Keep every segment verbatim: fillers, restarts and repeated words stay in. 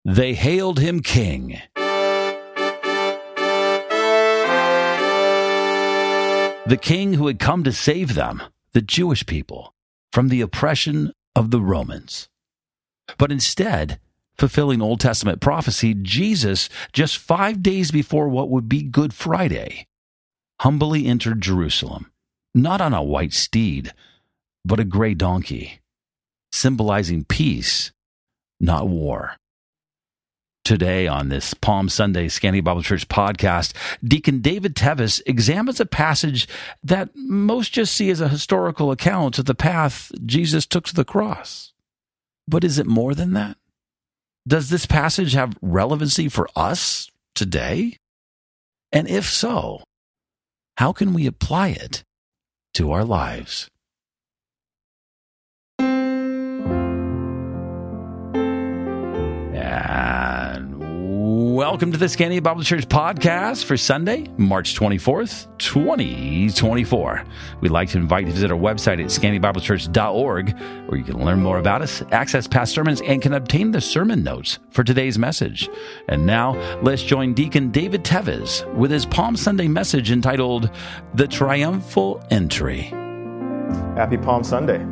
They hailed him king. The king who had come to save them, the Jewish people, from the oppression of the Romans. But instead, fulfilling Old Testament prophecy, Jesus, just five days before what would be Good Friday, humbly entered Jerusalem, not on a white steed, but a gray donkey, symbolizing peace, not war. Today on this Palm Sunday Scanty Bible Church podcast, Deacon David Tevis examines a passage that most just see as a historical account of the path Jesus took to the cross. But is it more than that? Does this passage have relevancy for us today? And if so, how can we apply it to our lives? And welcome to the Scanty Bible Church podcast for Sunday, March twenty-fourth, twenty twenty-four. We'd like to invite you to visit our website at scanty bible church dot org, where you can learn more about us, access past sermons, and can obtain the sermon notes for today's message. And now, let's join Deacon David Tevis with his Palm Sunday message entitled, The Triumphal Entry. Happy Palm Sunday.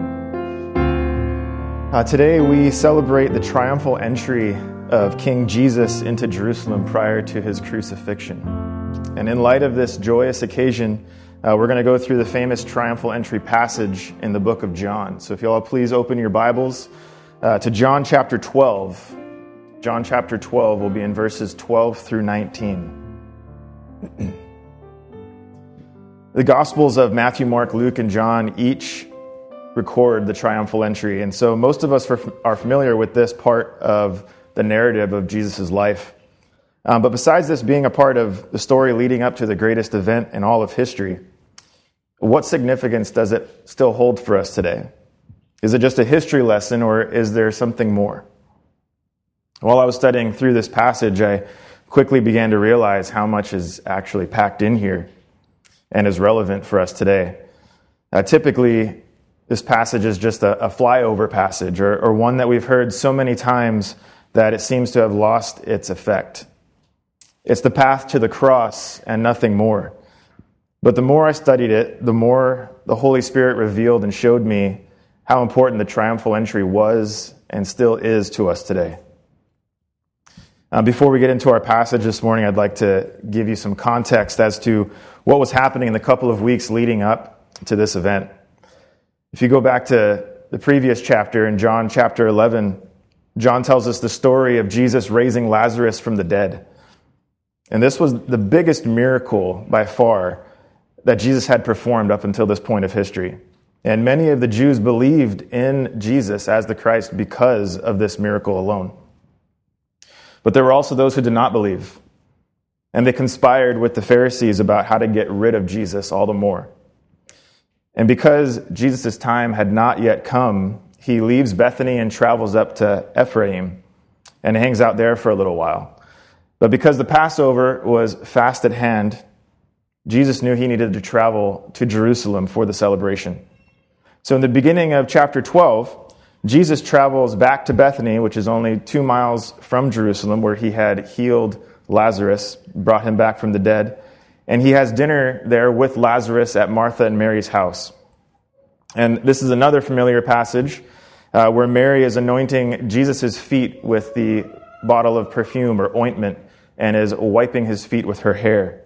Uh, today we celebrate the triumphal entry of King Jesus into Jerusalem prior to his crucifixion. And in light of this joyous occasion, uh, we're going to go through the famous triumphal entry passage in the book of John. So if you all please open your Bibles uh, to John chapter twelve. John chapter twelve will be in verses twelve through nineteen. The Gospels of Matthew, Mark, Luke, and John each record the triumphal entry. And so most of us are familiar with this part of the narrative of Jesus' life. Um, but besides this being a part of the story leading up to the greatest event in all of history, what significance does it still hold for us today? Is it just a history lesson, or is there something more? While I was studying through this passage, I quickly began to realize how much is actually packed in here and is relevant for us today. Uh, typically, this passage is just a, a flyover passage, or, or one that we've heard so many times that it seems to have lost its effect. It's the path to the cross and nothing more. But the more I studied it, the more the Holy Spirit revealed and showed me how important the triumphal entry was and still is to us today. Uh, before we get into our passage this morning, I'd like to give you some context as to what was happening in the couple of weeks leading up to this event. If you go back to the previous chapter, in John chapter eleven, John tells us the story of Jesus raising Lazarus from the dead. And this was the biggest miracle by far that Jesus had performed up until this point of history. And many of the Jews believed in Jesus as the Christ because of this miracle alone. But there were also those who did not believe. And they conspired with the Pharisees about how to get rid of Jesus all the more. And because Jesus' time had not yet come, he leaves Bethany and travels up to Ephraim and hangs out there for a little while. But because the Passover was fast at hand, Jesus knew he needed to travel to Jerusalem for the celebration. So in the beginning of chapter twelve, Jesus travels back to Bethany, which is only two miles from Jerusalem, where he had healed Lazarus, brought him back from the dead. And he has dinner there with Lazarus at Martha and Mary's house. And this is another familiar passage uh, where Mary is anointing Jesus' feet with the bottle of perfume or ointment and is wiping his feet with her hair.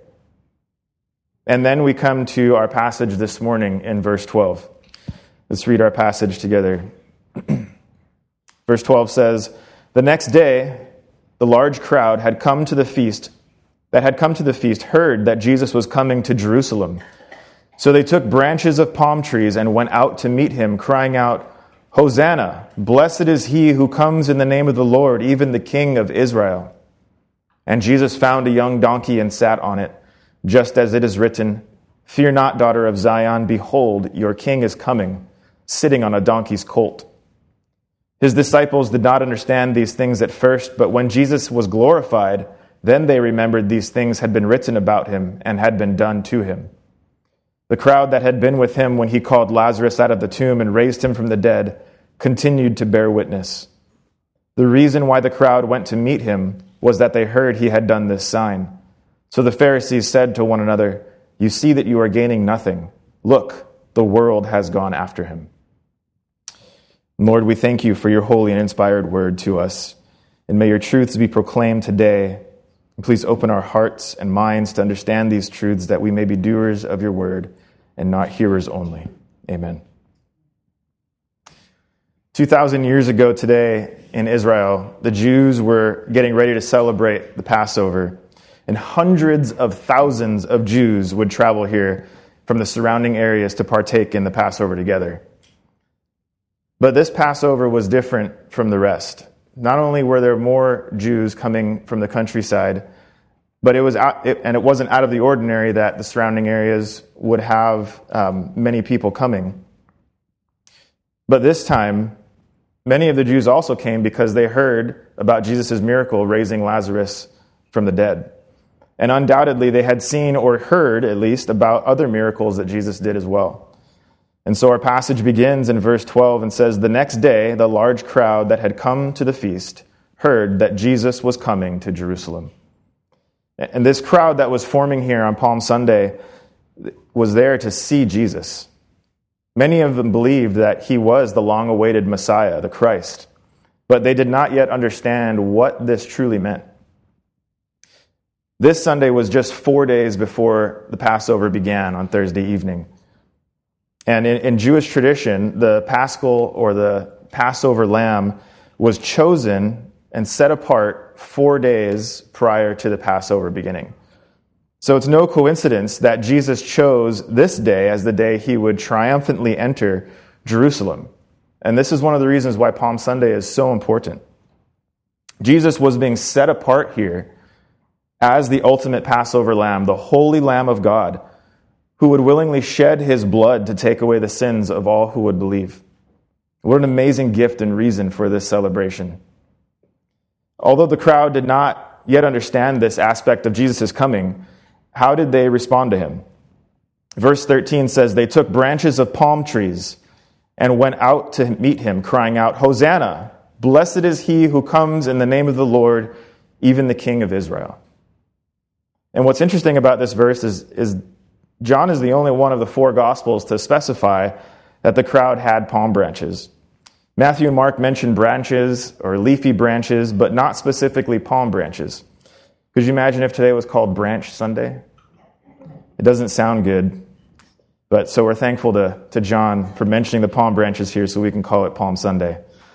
And then we come to our passage this morning in verse twelve. Let's read our passage together. Verse twelve says, "The next day, the large crowd had come to the feast that had come to the feast heard that Jesus was coming to Jerusalem. So they took branches of palm trees and went out to meet him, crying out, 'Hosanna! Blessed is he who comes in the name of the Lord, even the King of Israel.' And Jesus found a young donkey and sat on it, just as it is written, 'Fear not, daughter of Zion, behold, your king is coming, sitting on a donkey's colt.' His disciples did not understand these things at first, but when Jesus was glorified, then they remembered these things had been written about him and had been done to him. The crowd that had been with him when he called Lazarus out of the tomb and raised him from the dead continued to bear witness. The reason why the crowd went to meet him was that they heard he had done this sign. So the Pharisees said to one another, "You see that you are gaining nothing. Look, the world has gone after him." Lord, we thank you for your holy and inspired word to us. And may your truths be proclaimed today. And please open our hearts and minds to understand these truths, that we may be doers of your word and not hearers only. Amen. two thousand years ago today in Israel, the Jews were getting ready to celebrate the Passover. And hundreds of thousands of Jews would travel here from the surrounding areas to partake in the Passover together. But this Passover was different from the rest. Not only were there more Jews coming from the countryside, but it was out, it, and it wasn't out of the ordinary that the surrounding areas would have um, many people coming. But this time, many of the Jews also came because they heard about Jesus' miracle raising Lazarus from the dead. And undoubtedly, they had seen or heard, at least, about other miracles that Jesus did as well. And so our passage begins in verse twelve and says, "The next day, the large crowd that had come to the feast heard that Jesus was coming to Jerusalem." And this crowd that was forming here on Palm Sunday was there to see Jesus. Many of them believed that he was the long-awaited Messiah, the Christ, but they did not yet understand what this truly meant. This Sunday was just four days before the Passover began on Thursday evening. And in, in Jewish tradition, the Paschal or the Passover lamb was chosen and set apart four days prior to the Passover beginning. So it's no coincidence that Jesus chose this day as the day he would triumphantly enter Jerusalem. And this is one of the reasons why Palm Sunday is so important. Jesus was being set apart here as the ultimate Passover lamb, the holy Lamb of God, who would willingly shed his blood to take away the sins of all who would believe. What an amazing gift and reason for this celebration. Although the crowd did not yet understand this aspect of Jesus' coming, how did they respond to him? Verse thirteen says, "They took branches of palm trees and went out to meet him, crying out, 'Hosanna! Blessed is he who comes in the name of the Lord, even the King of Israel.'" And what's interesting about this verse is, is John is the only one of the four Gospels to specify that the crowd had palm branches. Matthew and Mark mention branches or leafy branches, but not specifically palm branches. Could you imagine if today was called Branch Sunday? It doesn't sound good, but so we're thankful to, to John for mentioning the palm branches here so we can call it Palm Sunday.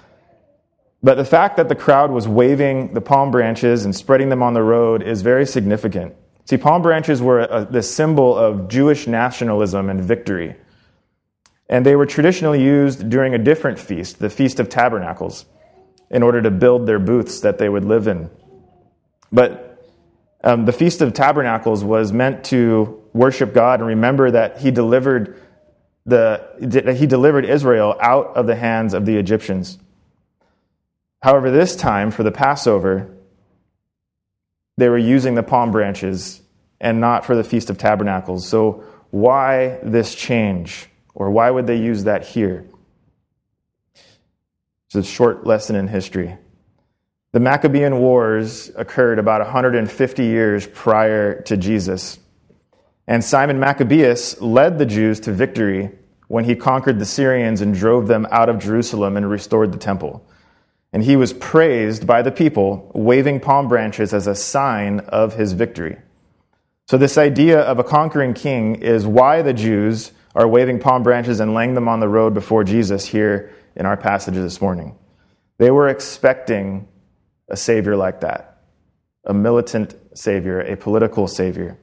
But the fact that the crowd was waving the palm branches and spreading them on the road is very significant. See, palm branches were a, the symbol of Jewish nationalism and victory. And they were traditionally used during a different feast, the Feast of Tabernacles, in order to build their booths that they would live in. But um, the Feast of Tabernacles was meant to worship God and remember that he delivered the that he delivered Israel out of the hands of the Egyptians. However, this time for the Passover, they were using the palm branches and not for the Feast of Tabernacles. So why this change? Or why would they use that here? It's a short lesson in history. The Maccabean Wars occurred about one hundred fifty years prior to Jesus. And Simon Maccabeus led the Jews to victory when he conquered the Syrians and drove them out of Jerusalem and restored the temple. And he was praised by the people, waving palm branches as a sign of his victory. So this idea of a conquering king is why the Jews are waving palm branches and laying them on the road before Jesus here in our passage this morning. They were expecting a savior like that, a militant savior, a political savior.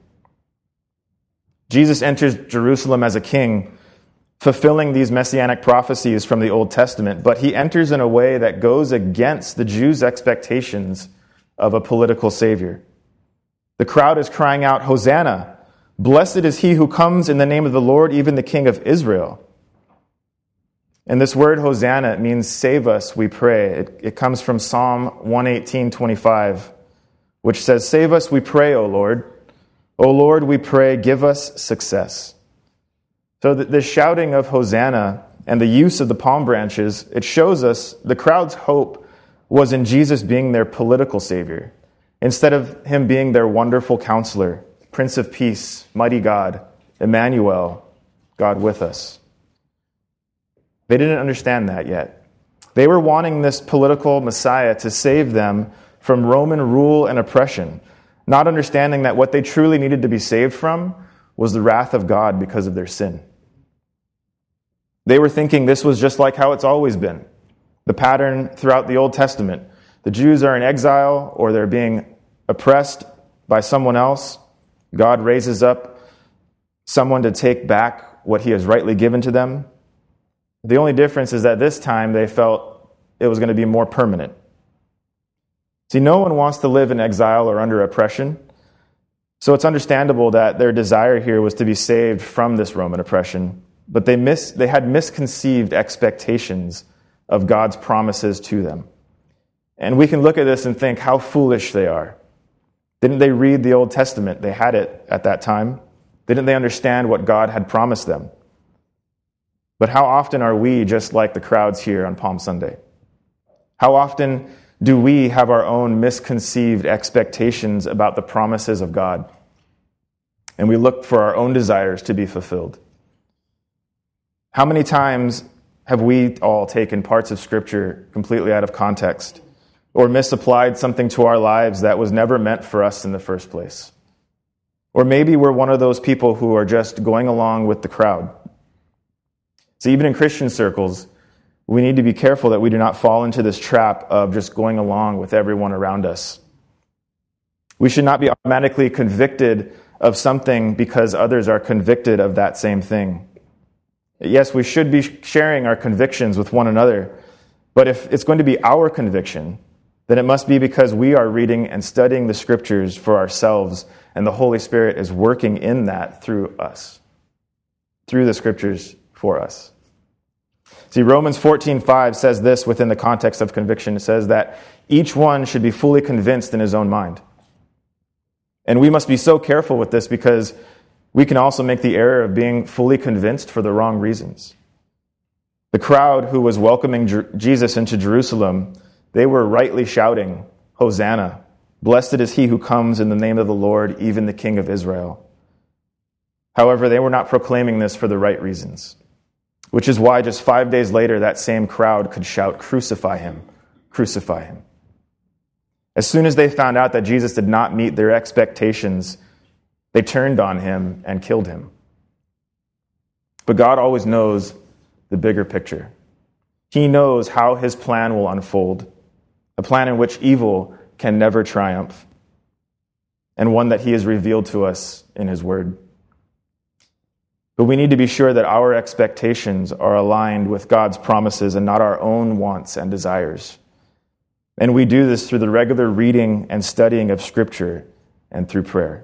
Jesus enters Jerusalem as a king, fulfilling these messianic prophecies from the Old Testament, but he enters in a way that goes against the Jews' expectations of a political savior. The crowd is crying out, "Hosanna! Blessed is he who comes in the name of the Lord, even the King of Israel." And this word Hosanna, it means save us, we pray. It, it comes from Psalm one eighteen twenty-five, which says, "Save us, we pray, O Lord. O Lord, we pray, give us success." So the, the shouting of Hosanna and the use of the palm branches, it shows us the crowd's hope was in Jesus being their political savior, instead of him being their wonderful counselor, Prince of Peace, mighty God, Emmanuel, God with us. They didn't understand that yet. They were wanting this political Messiah to save them from Roman rule and oppression, not understanding that what they truly needed to be saved from was the wrath of God because of their sin. They were thinking this was just like how it's always been. The pattern throughout the Old Testament. The Jews are in exile or they're being oppressed by someone else. God raises up someone to take back what he has rightly given to them. The only difference is that this time they felt it was going to be more permanent. See, no one wants to live in exile or under oppression. So it's understandable that their desire here was to be saved from this Roman oppression. But they mis- they had misconceived expectations of God's promises to them. And we can look at this and think how foolish they are. Didn't they read the Old Testament? They had it at that time. Didn't they understand what God had promised them? But how often are we just like the crowds here on Palm Sunday? How often do we have our own misconceived expectations about the promises of God? And we look for our own desires to be fulfilled. How many times have we all taken parts of Scripture completely out of context or misapplied something to our lives that was never meant for us in the first place? Or maybe we're one of those people who are just going along with the crowd. So even in Christian circles, we need to be careful that we do not fall into this trap of just going along with everyone around us. We should not be automatically convicted of something because others are convicted of that same thing. Yes, we should be sharing our convictions with one another, but if it's going to be our conviction, then it must be because we are reading and studying the Scriptures for ourselves, and the Holy Spirit is working in that through us, through the Scriptures for us. See, Romans fourteen five says this within the context of conviction. It says that each one should be fully convinced in his own mind. And we must be so careful with this because we can also make the error of being fully convinced for the wrong reasons. The crowd who was welcoming Jer- Jesus into Jerusalem, they were rightly shouting, Hosanna, blessed is he who comes in the name of the Lord, even the King of Israel. However, they were not proclaiming this for the right reasons, which is why just five days later, that same crowd could shout, crucify him, crucify him. As soon as they found out that Jesus did not meet their expectations, they turned on him and killed him. But God always knows the bigger picture. He knows how his plan will unfold, a plan in which evil can never triumph, and one that he has revealed to us in his word. But we need to be sure that our expectations are aligned with God's promises and not our own wants and desires. And we do this through the regular reading and studying of Scripture and through prayer.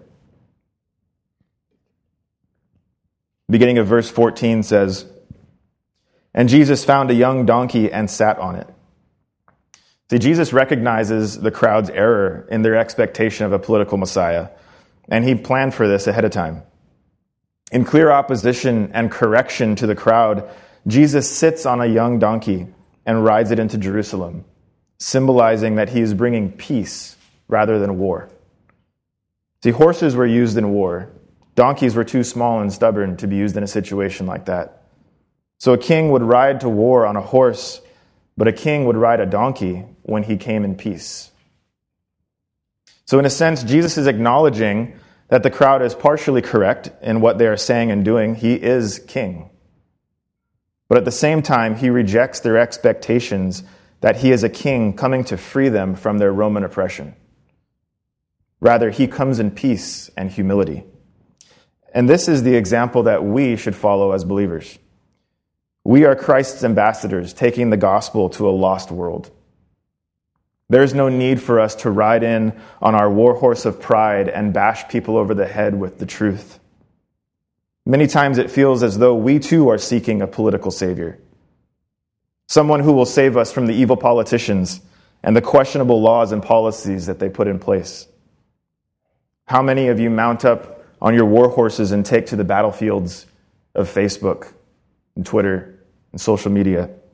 Beginning of verse fourteen says, and Jesus found a young donkey and sat on it. See, Jesus recognizes the crowd's error in their expectation of a political Messiah, and he planned for this ahead of time. In clear opposition and correction to the crowd, Jesus sits on a young donkey and rides it into Jerusalem, symbolizing that he is bringing peace rather than war. See, horses were used in war. Donkeys were too small and stubborn to be used in a situation like that. So a king would ride to war on a horse, but a king would ride a donkey when he came in peace. So in a sense, Jesus is acknowledging that the crowd is partially correct in what they are saying and doing. He is king. But at the same time, he rejects their expectations that he is a king coming to free them from their Roman oppression. Rather, he comes in peace and humility. And this is the example that we should follow as believers. We are Christ's ambassadors, taking the gospel to a lost world. There is no need for us to ride in on our war horse of pride and bash people over the head with the truth. Many times it feels as though we too are seeking a political savior, someone who will save us from the evil politicians and the questionable laws and policies that they put in place. How many of you mount up on your war horses and take to the battlefields of Facebook and Twitter and social media,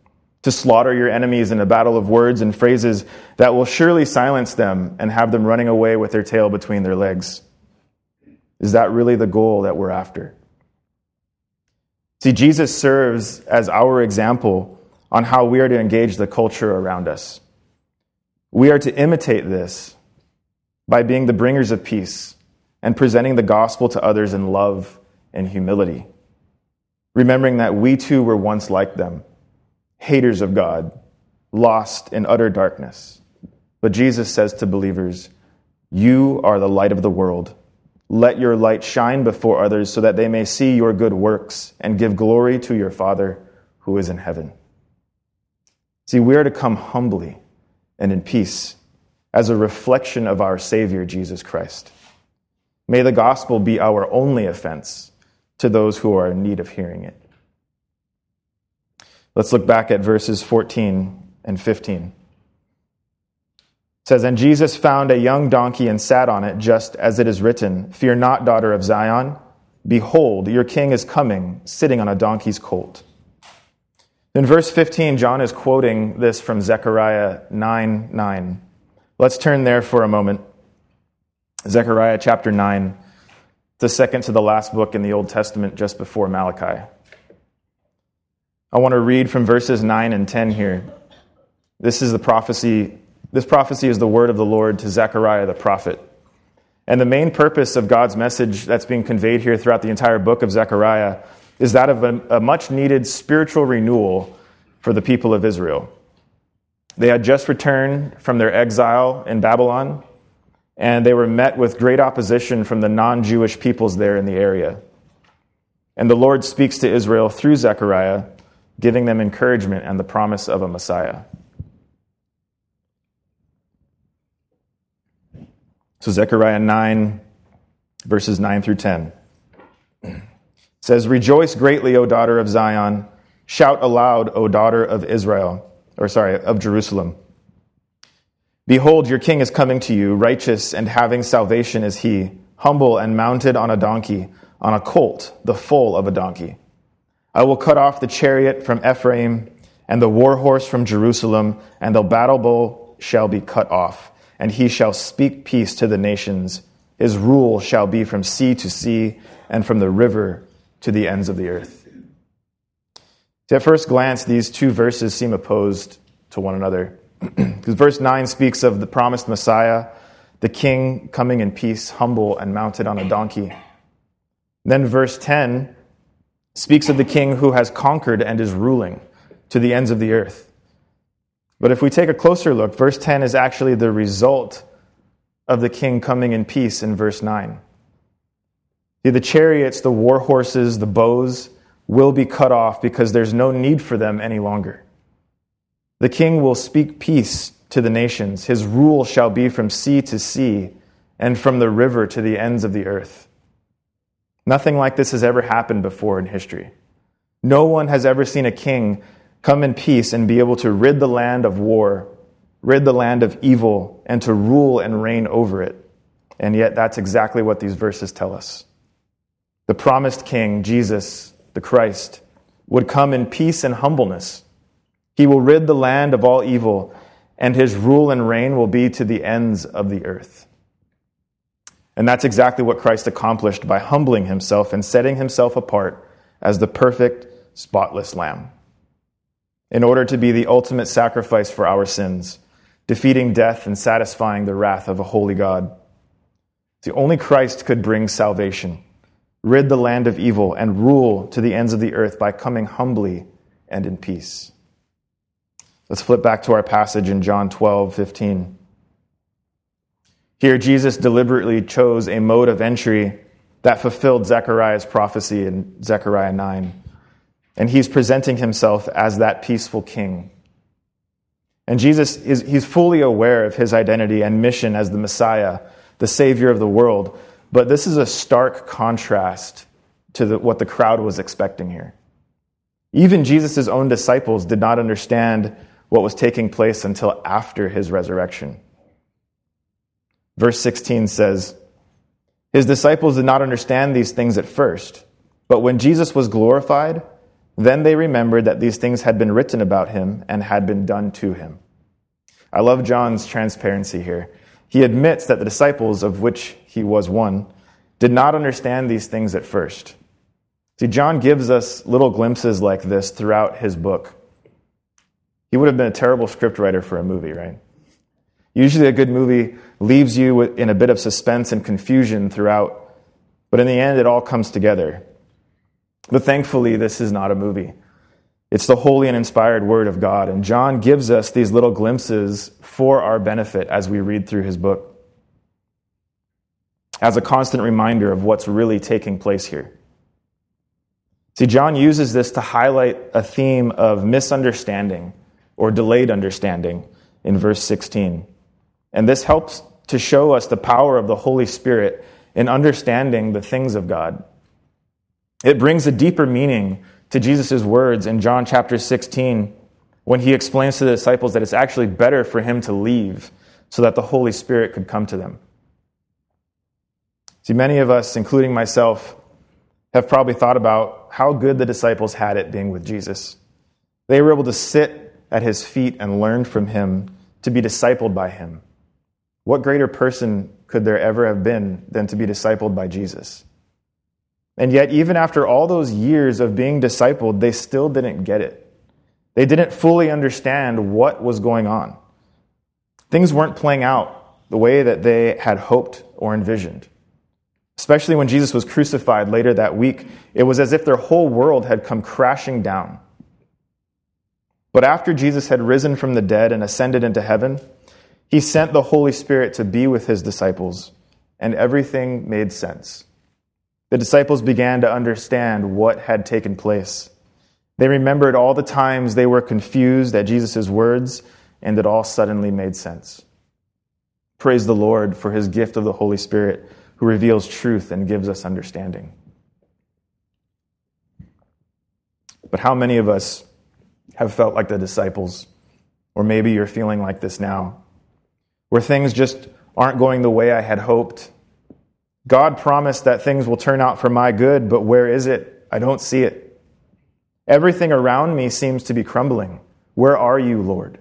to slaughter your enemies in a battle of words and phrases that will surely silence them and have them running away with their tail between their legs. Is that really the goal that we're after? See, Jesus serves as our example on how we are to engage the culture around us. We are to imitate this by being the bringers of peace and presenting the gospel to others in love and humility, remembering that we too were once like them, haters of God, lost in utter darkness. But Jesus says to believers, "You are the light of the world. Let your light shine before others so that they may see your good works and give glory to your Father who is in heaven." See, we are to come humbly and in peace as a reflection of our Savior, Jesus Christ. May the gospel be our only offense to those who are in need of hearing it. Let's look back at verses fourteen and fifteen. It says, "And Jesus found a young donkey and sat on it, just as it is written, 'Fear not, daughter of Zion. Behold, your king is coming, sitting on a donkey's colt.'" In verse fifteen, John is quoting this from Zechariah nine nine. Let's turn there for a moment. Zechariah chapter nine, the second to the last book in the Old Testament, just before Malachi. I want to read from verses nine and ten here. This is the prophecy. This prophecy is the word of the Lord to Zechariah the prophet. And the main purpose of God's message that's being conveyed here throughout the entire book of Zechariah is that of a, a much-needed spiritual renewal for the people of Israel. They had just returned from their exile in Babylon, and they were met with great opposition from the non-Jewish peoples there in the area. And the Lord speaks to Israel through Zechariah, giving them encouragement and the promise of a Messiah. So Zechariah nine, verses nine through ten. It says, "Rejoice greatly, O daughter of Zion. Shout aloud, O daughter of Israel," or sorry, of Jerusalem. "Behold, your king is coming to you, righteous and having salvation is he, humble and mounted on a donkey, on a colt, the foal of a donkey. I will cut off the chariot from Ephraim and the war horse from Jerusalem, and the battle bow shall be cut off, and he shall speak peace to the nations. His rule shall be from sea to sea and from the river to the ends of the earth." So at first glance, these two verses seem opposed to one another. Because verse nine speaks of the promised Messiah, the king coming in peace, humble and mounted on a donkey. Then verse ten speaks of the king who has conquered and is ruling to the ends of the earth. But if we take a closer look, verse ten is actually the result of the king coming in peace in verse nine. See, the chariots, the war horses, the bows will be cut off because there's no need for them any longer. The king will speak peace to the nations. His rule shall be from sea to sea and from the river to the ends of the earth. Nothing like this has ever happened before in history. No one has ever seen a king come in peace and be able to rid the land of war, rid the land of evil, and to rule and reign over it. And yet that's exactly what these verses tell us. The promised king, Jesus, the Christ, would come in peace and humbleness. He will rid the land of all evil, and his rule and reign will be to the ends of the earth. And that's exactly what Christ accomplished by humbling himself and setting himself apart as the perfect, spotless lamb, in order to be the ultimate sacrifice for our sins, defeating death and satisfying the wrath of a holy God. The only Christ could bring salvation, rid the land of evil, and rule to the ends of the earth by coming humbly and in peace. Let's flip back to our passage in John twelve fifteen. Here, Jesus deliberately chose a mode of entry that fulfilled Zechariah's prophecy in Zechariah nine. And he's presenting himself as that peaceful king. And Jesus, is he's fully aware of his identity and mission as the Messiah, the Savior of the world. But this is a stark contrast to the, what the crowd was expecting here. Even Jesus' own disciples did not understand what was taking place until after his resurrection. Verse sixteen says, "His disciples did not understand these things at first, but when Jesus was glorified, Then they remembered that these things had been written about him and had been done to him. I love John's transparency here. He admits that the disciples, of which he was one, did not understand these things at first. See, John gives us little glimpses like this throughout his book. He would have been a terrible scriptwriter for a movie, right? Usually a good movie leaves you in a bit of suspense and confusion throughout, but in the end it all comes together. But thankfully, this is not a movie. It's the holy and inspired Word of God, and John gives us these little glimpses for our benefit as we read through his book, as a constant reminder of what's really taking place here. See, John uses this to highlight a theme of misunderstanding or delayed understanding in verse sixteen. And this helps to show us the power of the Holy Spirit in understanding the things of God. It brings a deeper meaning to Jesus' words in John chapter sixteen when he explains to the disciples that it's actually better for him to leave so that the Holy Spirit could come to them. See, many of us, including myself, have probably thought about how good the disciples had it being with Jesus. They were able to sit at his feet and learn from him, to be discipled by him. What greater person could there ever have been than to be discipled by Jesus? And yet, even after all those years of being discipled, they still didn't get it. They didn't fully understand what was going on. Things weren't playing out the way that they had hoped or envisioned. Especially when Jesus was crucified later that week, it was as if their whole world had come crashing down. But after Jesus had risen from the dead and ascended into heaven, he sent the Holy Spirit to be with his disciples, and everything made sense. The disciples began to understand what had taken place. They remembered all the times they were confused at Jesus' words, and it all suddenly made sense. Praise the Lord for his gift of the Holy Spirit, who reveals truth and gives us understanding. But how many of us have felt like the disciples, or maybe you're feeling like this now, where things just aren't going the way I had hoped? God promised that things will turn out for my good, but where is it? I don't see it. Everything around me seems to be crumbling. Where are you, Lord?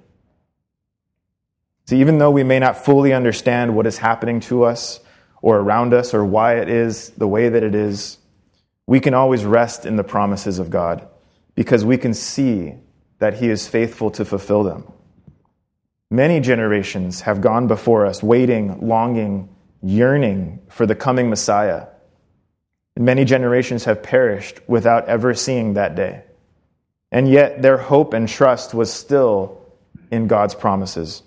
See, even though we may not fully understand what is happening to us or around us or why it is the way that it is, we can always rest in the promises of God because we can see that he is faithful to fulfill them. Many generations have gone before us, waiting, longing, yearning for the coming Messiah. And many generations have perished without ever seeing that day. And yet their hope and trust was still in God's promises.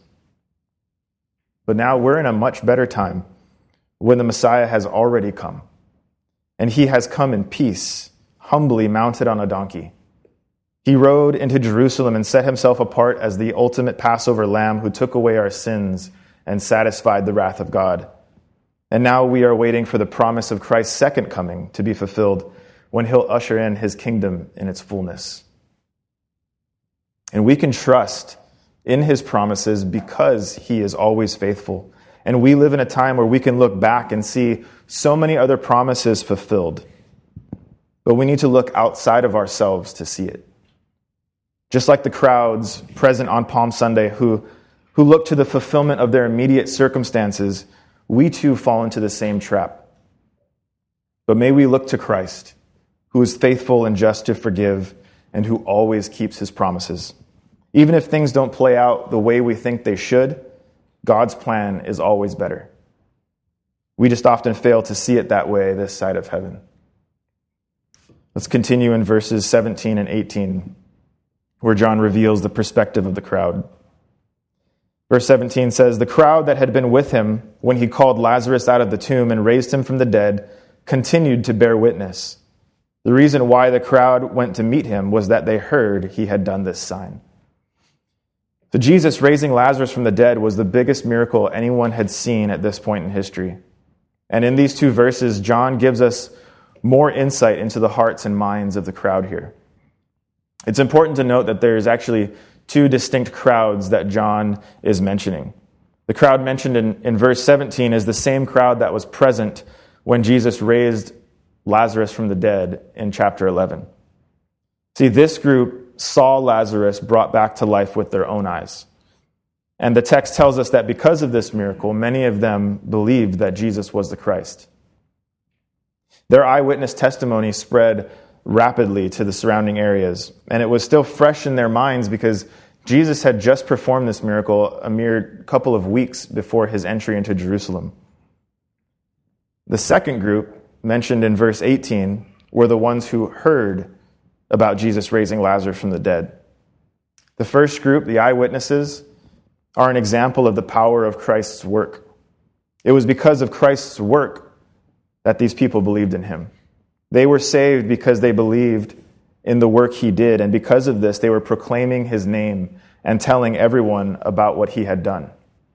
But now we're in a much better time when the Messiah has already come. And he has come in peace, humbly mounted on a donkey. He rode into Jerusalem and set himself apart as the ultimate Passover lamb who took away our sins and satisfied the wrath of God. And now we are waiting for the promise of Christ's second coming to be fulfilled when he'll usher in his kingdom in its fullness. And we can trust in his promises because he is always faithful. And we live in a time where we can look back and see so many other promises fulfilled. But we need to look outside of ourselves to see it. Just like the crowds present on Palm Sunday who, who look to the fulfillment of their immediate circumstances, we too fall into the same trap. But may we look to Christ, who is faithful and just to forgive, and who always keeps his promises. Even if things don't play out the way we think they should, God's plan is always better. We just often fail to see it that way this side of heaven. Let's continue in verses seventeen and eighteen, where John reveals the perspective of the crowd. Verse seventeen says, "The crowd that had been with him when he called Lazarus out of the tomb and raised him from the dead continued to bear witness. The reason why the crowd went to meet him was that they heard he had done this sign." So Jesus raising Lazarus from the dead was the biggest miracle anyone had seen at this point in history. And in these two verses, John gives us more insight into the hearts and minds of the crowd here. It's important to note that there's actually two distinct crowds that John is mentioning. The crowd mentioned in, in verse seventeen is the same crowd that was present when Jesus raised Lazarus from the dead in chapter eleven. See, this group saw Lazarus brought back to life with their own eyes. And the text tells us that because of this miracle, many of them believed that Jesus was the Christ. Their eyewitness testimony spread rapidly to the surrounding areas, and it was still fresh in their minds because Jesus had just performed this miracle a mere couple of weeks before his entry into Jerusalem. The second group, mentioned in verse eighteen, were the ones who heard about Jesus raising Lazarus from the dead. The first group, the eyewitnesses, are an example of the power of Christ's work. It was because of Christ's work that these people believed in him. They were saved because they believed in the work he did, and because of this, they were proclaiming his name and telling everyone about what he had done.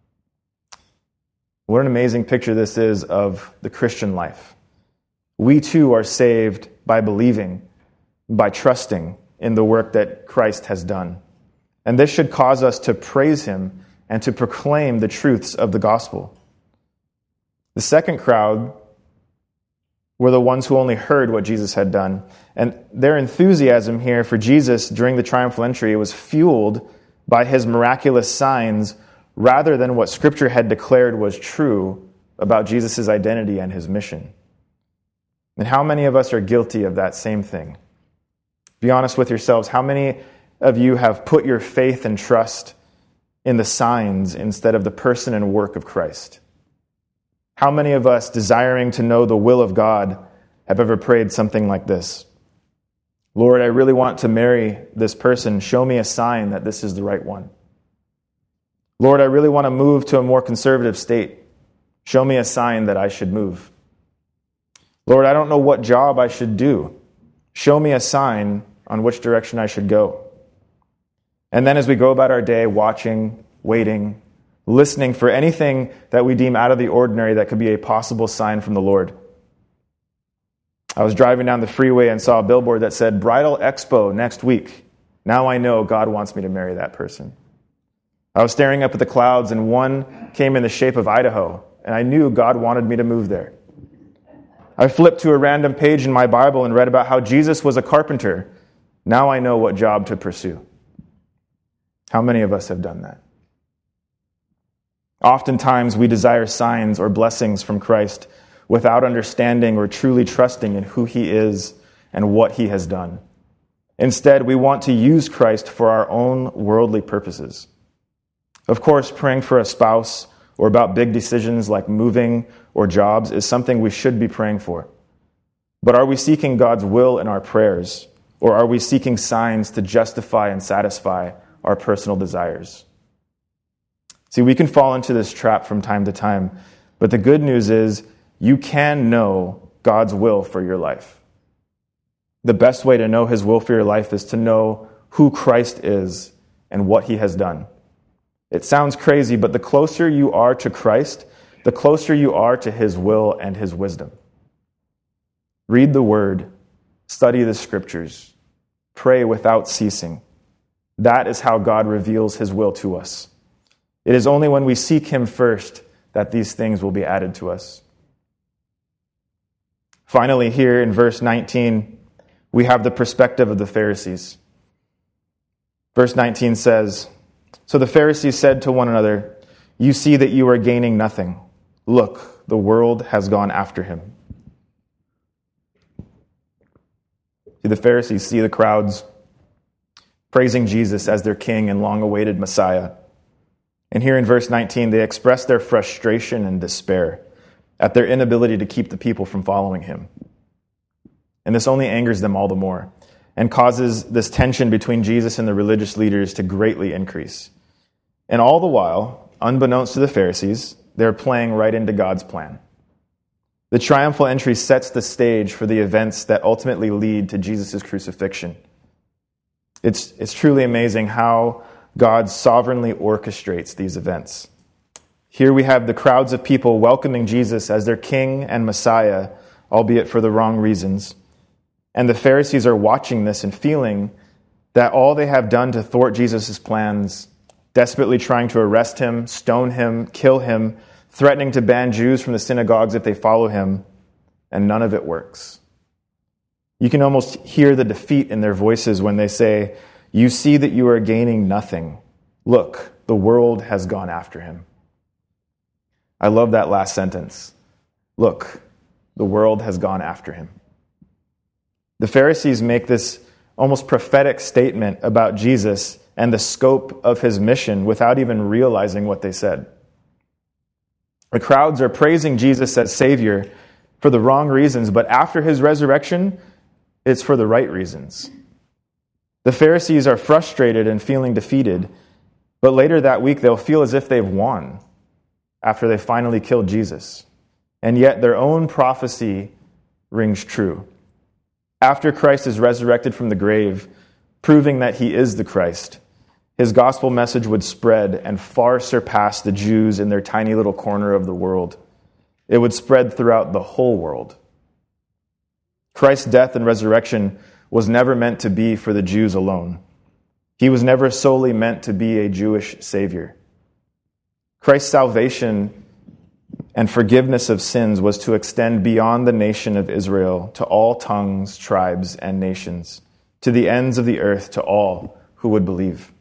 What an amazing picture this is of the Christian life. We too are saved by believing, by trusting in the work that Christ has done. And this should cause us to praise him and to proclaim the truths of the gospel. The second crowd were the ones who only heard what Jesus had done. And their enthusiasm here for Jesus during the triumphal entry was fueled by his miraculous signs rather than what Scripture had declared was true about Jesus' identity and his mission. And how many of us are guilty of that same thing? Be honest with yourselves. How many of you have put your faith and trust in the signs instead of the person and work of Christ? How many of us, desiring to know the will of God, have ever prayed something like this? Lord, I really want to marry this person. Show me a sign that this is the right one. Lord, I really want to move to a more conservative state. Show me a sign that I should move. Lord, I don't know what job I should do. Show me a sign on which direction I should go. And then as we go about our day, watching, waiting, listening for anything that we deem out of the ordinary that could be a possible sign from the Lord. I was driving down the freeway and saw a billboard that said, Bridal Expo next week. Now I know God wants me to marry that person. I was staring up at the clouds and one came in the shape of Idaho, and I knew God wanted me to move there. I flipped to a random page in my Bible and read about how Jesus was a carpenter. Now I know what job to pursue. How many of us have done that? Oftentimes we desire signs or blessings from Christ without understanding or truly trusting in who he is and what he has done. Instead, we want to use Christ for our own worldly purposes. Of course, praying for a spouse or about big decisions like moving or jobs is something we should be praying for. But are we seeking God's will in our prayers, or are we seeking signs to justify and satisfy our personal desires? See, we can fall into this trap from time to time, but the good news is you can know God's will for your life. The best way to know his will for your life is to know who Christ is and what he has done. It sounds crazy, but the closer you are to Christ, the closer you are to his will and his wisdom. Read the word, study the scriptures, pray without ceasing. That is how God reveals his will to us. It is only when we seek him first that these things will be added to us. Finally, here in verse nineteen, we have the perspective of the Pharisees. Verse nineteen says, So the Pharisees said to one another, You see that you are gaining nothing. Look, the world has gone after him. See, the Pharisees see the crowds praising Jesus as their king and long-awaited Messiah. And here in verse nineteen, they express their frustration and despair at their inability to keep the people from following him. And this only angers them all the more and causes this tension between Jesus and the religious leaders to greatly increase. And all the while, unbeknownst to the Pharisees, they're playing right into God's plan. The triumphal entry sets the stage for the events that ultimately lead to Jesus' crucifixion. It's, it's truly amazing how God sovereignly orchestrates these events. Here we have the crowds of people welcoming Jesus as their king and Messiah, albeit for the wrong reasons. And the Pharisees are watching this and feeling that all they have done to thwart Jesus' plans, desperately trying to arrest him, stone him, kill him, threatening to ban Jews from the synagogues if they follow him, and none of it works. You can almost hear the defeat in their voices when they say, "You see that you are gaining nothing. Look, the world has gone after him." I love that last sentence. Look, the world has gone after him. The Pharisees make this almost prophetic statement about Jesus and the scope of his mission without even realizing what they said. The crowds are praising Jesus as Savior for the wrong reasons, but after his resurrection, it's for the right reasons. The Pharisees are frustrated and feeling defeated, but later that week they'll feel as if they've won after they finally killed Jesus. And yet their own prophecy rings true. After Christ is resurrected from the grave, proving that he is the Christ, his gospel message would spread and far surpass the Jews in their tiny little corner of the world. It would spread throughout the whole world. Christ's death and resurrection was never meant to be for the Jews alone. He was never solely meant to be a Jewish Savior. Christ's salvation and forgiveness of sins was to extend beyond the nation of Israel to all tongues, tribes, and nations, to the ends of the earth, to all who would believe.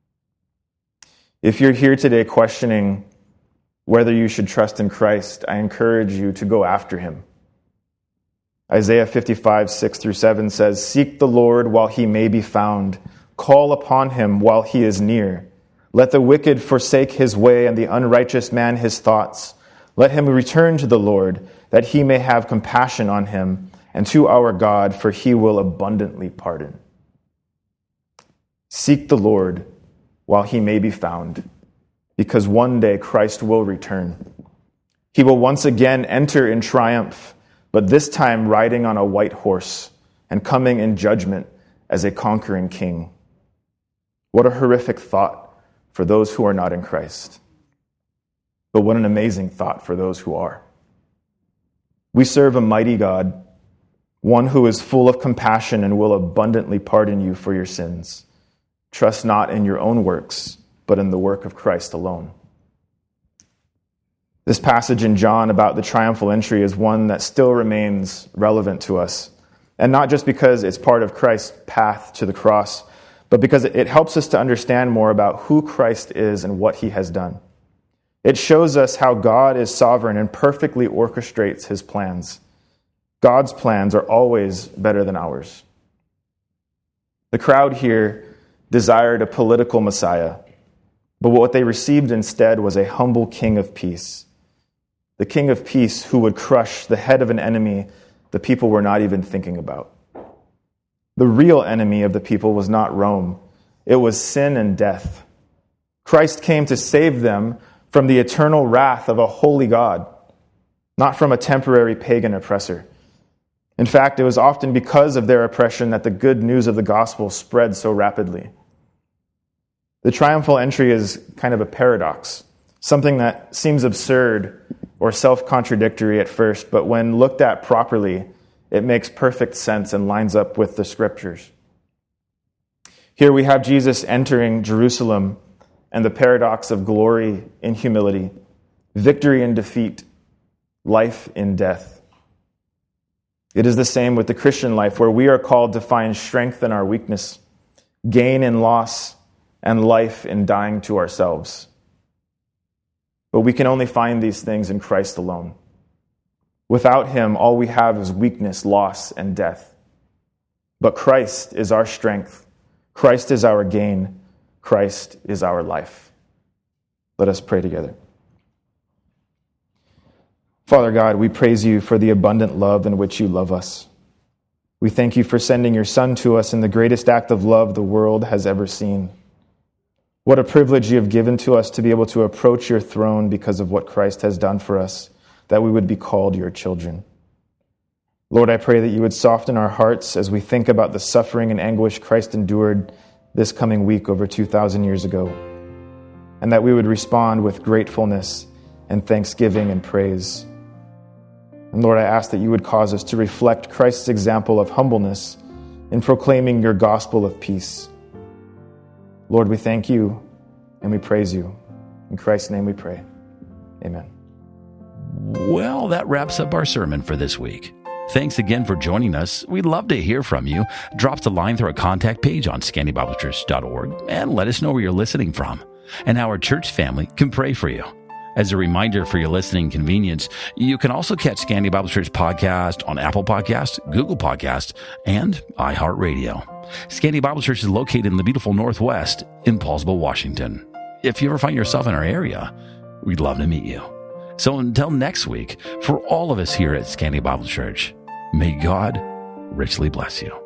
If you're here today questioning whether you should trust in Christ, I encourage you to go after him. Isaiah fifty-five, six through seven says, "Seek the Lord while he may be found. Call upon him while he is near. Let the wicked forsake his way and the unrighteous man his thoughts. Let him return to the Lord, that he may have compassion on him, and to our God, for he will abundantly pardon." Seek the Lord while he may be found, because one day Christ will return. He will once again enter in triumph, but this time riding on a white horse and coming in judgment as a conquering king. What a horrific thought for those who are not in Christ. But what an amazing thought for those who are. We serve a mighty God, one who is full of compassion and will abundantly pardon you for your sins. Trust not in your own works, but in the work of Christ alone. This passage in John about the triumphal entry is one that still remains relevant to us, and not just because it's part of Christ's path to the cross, but because it helps us to understand more about who Christ is and what he has done. It shows us how God is sovereign and perfectly orchestrates his plans. God's plans are always better than ours. The crowd here desired a political Messiah, but what they received instead was a humble king of peace. The king of peace who would crush the head of an enemy the people were not even thinking about. The real enemy of the people was not Rome. It was sin and death. Christ came to save them from the eternal wrath of a holy God, not from a temporary pagan oppressor. In fact, it was often because of their oppression that the good news of the gospel spread so rapidly. The triumphal entry is kind of a paradox, something that seems absurd or self-contradictory at first, but when looked at properly, it makes perfect sense and lines up with the scriptures. Here we have Jesus entering Jerusalem and the paradox of glory in humility, victory in defeat, life in death. It is the same with the Christian life, where we are called to find strength in our weakness, gain in loss, and life in dying to ourselves. But we can only find these things in Christ alone. Without him, all we have is weakness, loss, and death. But Christ is our strength. Christ is our gain. Christ is our life. Let us pray together. Father God, we praise you for the abundant love in which you love us. We thank you for sending your Son to us in the greatest act of love the world has ever seen. What a privilege you have given to us to be able to approach your throne because of what Christ has done for us, that we would be called your children. Lord, I pray that you would soften our hearts as we think about the suffering and anguish Christ endured this coming week over two thousand years ago, and that we would respond with gratefulness and thanksgiving and praise. And Lord, I ask that you would cause us to reflect Christ's example of humbleness in proclaiming your gospel of peace. Lord, we thank you and we praise you. In Christ's name we pray. Amen. Well, that wraps up our sermon for this week. Thanks again for joining us. We'd love to hear from you. Drop us a line through our contact page on scandy bible church dot org and let us know where you're listening from and how our church family can pray for you. As a reminder for your listening convenience, you can also catch Scandy Bible Church podcast on Apple Podcasts, Google Podcasts, and iHeartRadio. Scandy Bible Church is located in the beautiful Northwest in Paulsville, Washington. If you ever find yourself in our area, we'd love to meet you. So until next week, for all of us here at Scandy Bible Church, may God richly bless you.